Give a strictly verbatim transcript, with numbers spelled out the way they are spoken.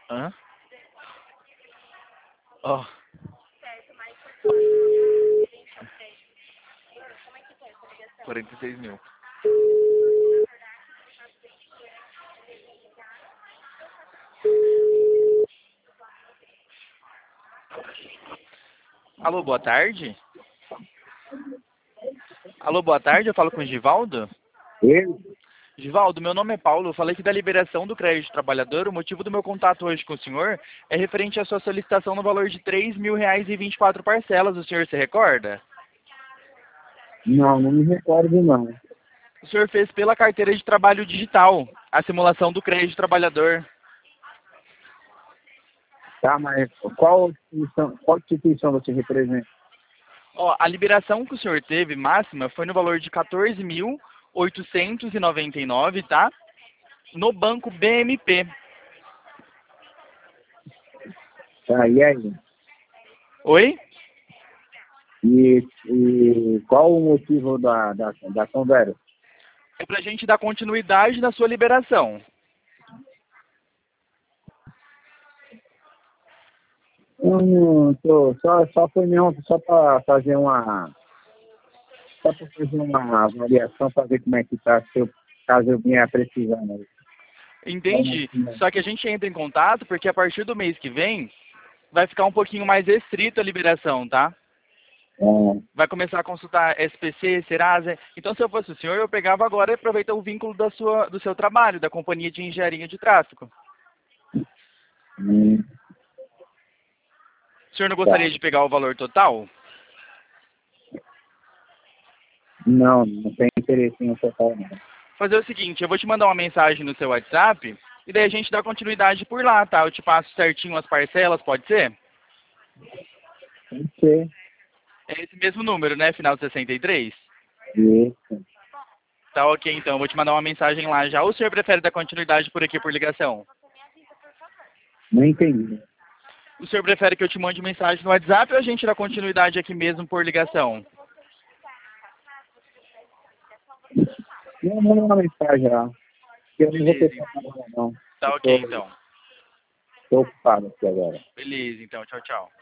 Hã? Ó. quarenta e seis mil. Alô, boa tarde. Alô, boa tarde, eu falo com o Givaldo. Eu? Givaldo, meu nome é Paulo, eu falei que da liberação do crédito trabalhador, o motivo do meu contato hoje com o senhor é referente à sua solicitação no valor de três mil reais e vinte e quatro parcelas, o senhor se recorda? Não, não me recordo não. O senhor fez pela carteira de trabalho digital, a simulação do crédito trabalhador. Tá, mas qual instituição, qual instituição você representa? Ó, a liberação que o senhor teve máxima foi no valor de quatorze mil oitocentos e noventa e nove, tá? No banco B M P. Tá, e aí? Oi? E, e qual o motivo da, da, da conversa? É pra gente dar continuidade na sua liberação. Eu não tô, só, só foi mesmo, só para fazer uma, só para fazer uma avaliação para ver como é que tá, se eu, caso eu venha precisar, né? Entendi. Só que a gente entra em contato porque a partir do mês que vem vai ficar um pouquinho mais restrito a liberação, tá? É, Vai começar a consultar S P C, Serasa. Então, se eu fosse o senhor, eu pegava agora e aproveita o vínculo da sua, do seu trabalho, da companhia de engenharia de tráfego. hum, O senhor não tá. gostaria de pegar o valor total? Não, não tem interesse em total, não. Fazer o seguinte, eu vou te mandar uma mensagem no seu WhatsApp e daí a gente dá continuidade por lá, tá? Eu te passo certinho as parcelas, pode ser? Tem que ser. É esse mesmo número, né? Final de sessenta e três? Isso. Tá ok, então. Eu vou te mandar uma mensagem lá já. Ou o senhor prefere dar continuidade por aqui por ligação? Não entendi. O senhor prefere que eu te mande mensagem no WhatsApp ou a gente dá continuidade aqui mesmo por ligação? Não, manda uma mensagem lá. Eu não vou ter Beleza. tempo agora, não. Tá Eu ok, tô, então. tô ocupado aqui agora. Beleza, então. Tchau, tchau.